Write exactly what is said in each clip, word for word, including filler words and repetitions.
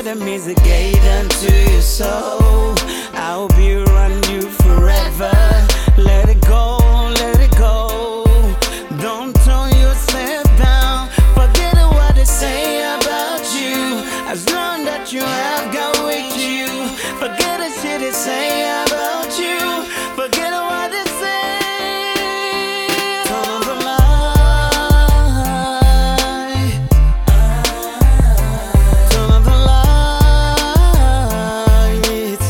the music get into your soul. I hope you run you forever. Let it go, let it go. Don't turn yourself down. Forget what they say about you. As long that you have God with you. Forget the shit they say about you. Forget what they say. Turn on the light. Turn on the light.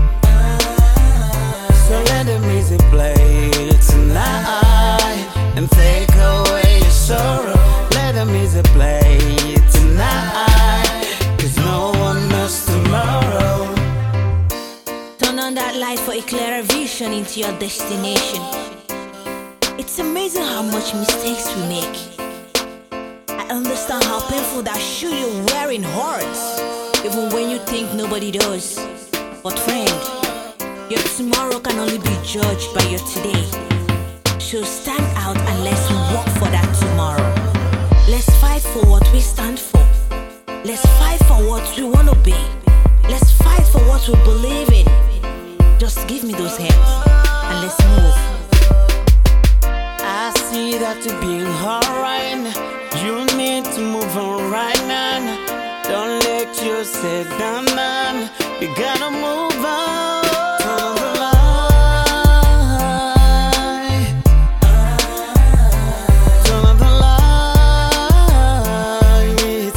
So let the music play tonight and take away your sorrow. Let the music play tonight, 'cause no one knows tomorrow. Turn on that light for a clearer vision into your destination. It's amazing how much mistakes we make. I understand how painful that shoe you're wearing hurts, even when you think nobody does. But friend, your tomorrow can only be judged by your today. So stand out and let's work for that tomorrow. Let's fight for what we stand for. Let's fight for what we want to be. Let's fight for what we believe in. Just give me those hands and let's move. I see that to be alright. You need to move on right now. Don't let yourself down, man. You gotta move on. Turn on the light. Turn on the light.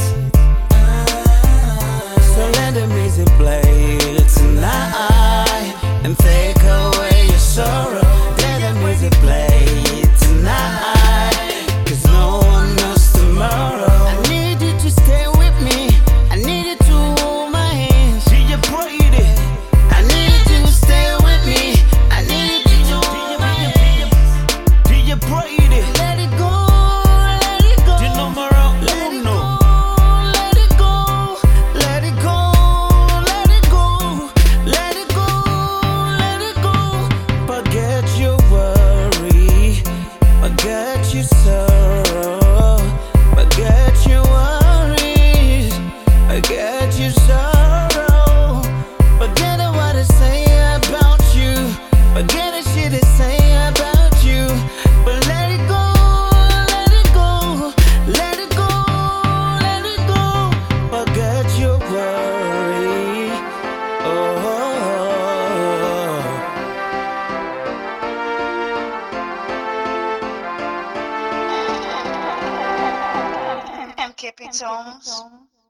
So let the music play tonight and take away your sorrow. Let the music play tonight, 'cause no one knows tomorrow. I need you to stay with me. I need you to hold my hand. See you pretty. I need you to stay with me. I need you to hold my hand. See you pretty. Let it go, let it go. Let it go, let it go, let it go, let it go, let it go, let it go. Forget your worry, forget your sorrow, forget your worries, forget your sorrow. Forget what they say about you, forget the shit they say about you. But let it go, let it go, let it go, let it go. Forget your worry. Oh. M K P Tones.